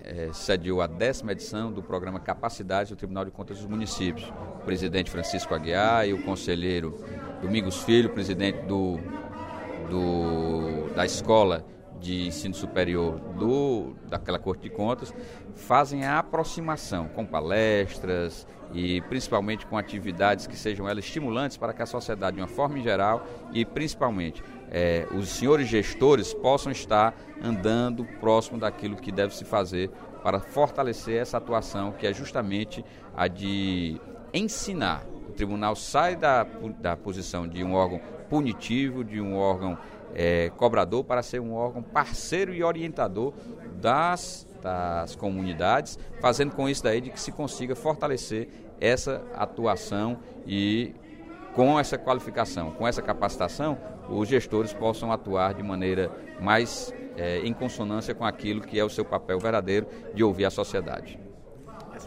sediou a 10ª edição do programa Capacidades do Tribunal de Contas dos Municípios. O presidente Francisco Aguiar e o conselheiro Domingos Filho, presidente da Escola de Ensino Superior daquela Corte de Contas, fazem a aproximação com palestras e principalmente com atividades que sejam elas estimulantes para que a sociedade, de uma forma em geral, e principalmente os senhores gestores possam estar andando próximo daquilo que deve se fazer para fortalecer essa atuação, que é justamente a de ensinar. O tribunal sai da posição de um órgão punitivo, de um órgão cobrador, para ser um órgão parceiro e orientador das comunidades, fazendo com isso daí de que se consiga fortalecer essa atuação e com essa qualificação, com essa capacitação, os gestores possam atuar de maneira mais em consonância com aquilo que é o seu papel verdadeiro de ouvir a sociedade.